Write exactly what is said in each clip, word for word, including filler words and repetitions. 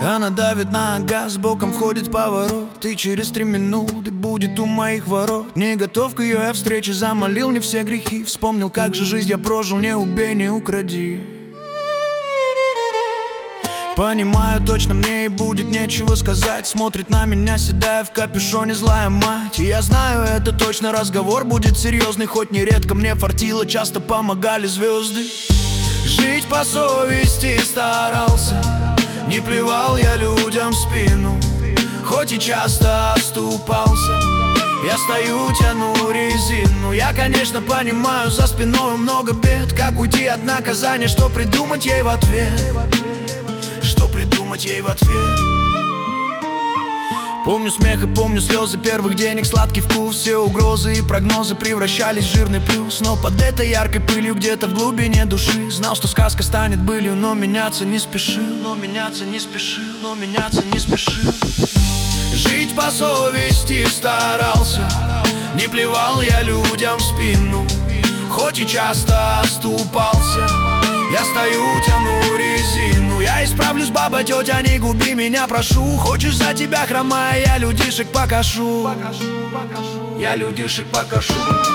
Она давит на газ, боком входит в поворот, и через три минуты будет у моих ворот. Не готов к ее встрече, замолил не все грехи. Вспомнил, как же жизнь я прожил, не убей, не укради. Понимаю, точно мне и будет нечего сказать. Смотрит на меня, седая в капюшоне, злая мать. И я знаю, это точно разговор будет серьезный. Хоть нередко мне фартило, часто помогали звезды. Жить по совести старался, не плевал я людям в спину. Хоть и часто оступался, я стою, тяну резину. Я, конечно, понимаю, за спиной много бед. Как уйти от наказания, что придумать ей в ответ? Что придумать ей в ответ? Помню смех и помню слезы первых денег, сладкий вкус. Все угрозы и прогнозы превращались в жирный плюс. Но под этой яркой пылью где-то в глубине души знал, что сказка станет былью, но меняться не спешил. Но меняться не спешил, но меняться не спешил. Жить по совести старался, не плевал я людям в спину. Хоть и часто оступался, я стою, тяну резину. Я исправлюсь, баба, тетя, не губи меня, прошу. Хочешь, за тебя хромая, я людишек покажу. Я людишек покажу.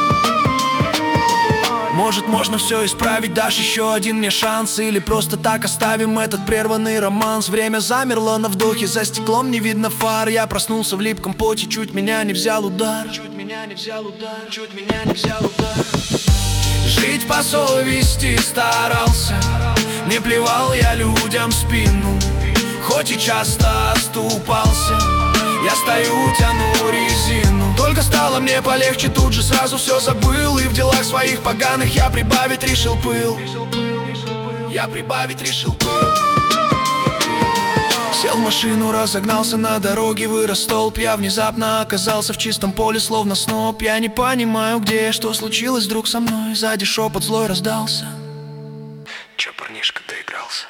Может, можно все исправить, дашь еще один мне шанс? Или просто так оставим этот прерванный романс? Время замерло на вдохе, за стеклом не видно фар. Я проснулся в липком поте, чуть меня не взял удар. Чуть меня не взял удар, чуть меня не взял удар. Жить по совести старался, не плевал я людям в спину. Хоть и часто оступался, я стою, тяну резину. Только стало мне полегче, тут же сразу все забыл. И в делах своих поганых я прибавить решил пыл. Я прибавить решил пыл. Сел в машину, разогнался на дороге, вырос столб. Я внезапно оказался в чистом поле, словно сноп. Я не понимаю, где я, что случилось вдруг со мной. Сзади шепот злой раздался: че, парнишка, доигрался?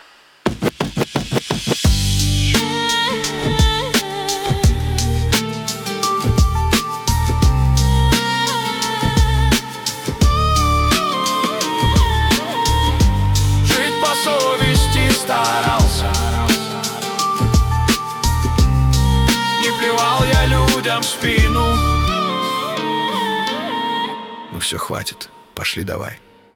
Жить по совести старался, не плевал я людям в спину. Ну все, хватит, пошли давай.